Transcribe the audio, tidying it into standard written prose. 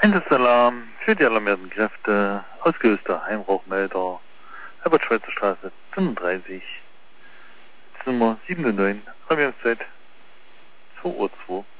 Einsatzsalam für die alarmierten Kräfte, ausgelöster Heimrauchmelder, Herbert-Schweitzer-Straße 35, Nummer 709, Alarmierungszeit 2:02 Uhr.